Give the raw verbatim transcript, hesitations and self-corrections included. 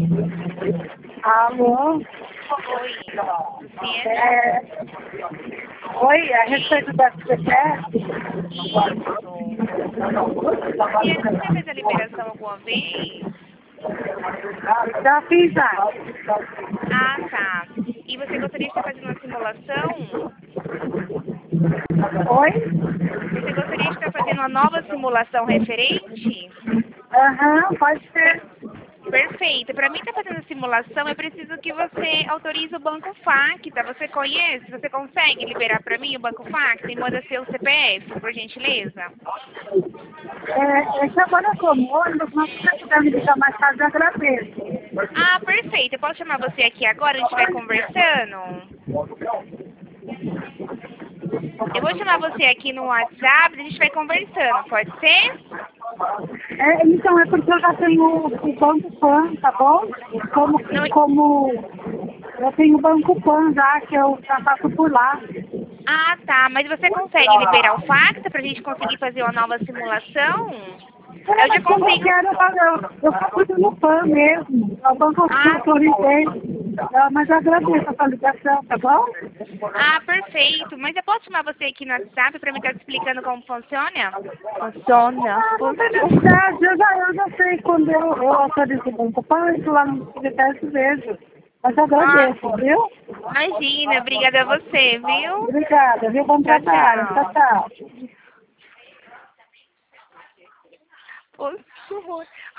Alô? Oi, Luciana? É... Oi, a respeito da C P F? Isso. Luciana, você já fez a liberação alguma vez? Já fiz já. Ah, tá. E você gostaria de estar fazendo uma simulação? Oi? Você gostaria de estar fazendo uma nova simulação referente? Aham, pode ser. Perfeito. Para mim estar fazendo a simulação, eu preciso que você autorize o Banco Facta. Você conhece? Você consegue liberar para mim o Banco Facta e manda seu C P F, por gentileza? É, é que agora eu tô morto, mas se você puder me ligar mais tarde, eu agradeço. Ah, perfeito. Eu posso chamar você aqui agora? A gente vai conversando? Eu vou chamar você aqui no WhatsApp, a gente vai conversando, pode ser? É, então, é porque eu já tenho o Banco Pan, tá bom? Como, Não... como eu tenho o Banco Pan já, que eu já passo por lá. Ah, tá. Mas você consegue liberar o Facta pra gente conseguir fazer uma nova simulação? É, Eu já mas como eu consigo... quero, eu, eu, eu faço no Pan mesmo. É o banco que eu Ah, autorizei. É, mas eu agradeço a sua ligação, tá bom? ah, perfeito. Mas eu posso chamar você aqui no WhatsApp pra me estar te explicando como funciona? Funciona, Ah, não tem funciona. necessidade. Eu já, eu já sei quando eu, eu autorizo o Banco Pan, eu entro lá no secretário e vejo. Mas eu Ah, agradeço, viu? imagina. Obrigada a você, viu? Obrigada, viu? Bom Tchau, trabalho. Tchau, tchau. tchau. Poxa.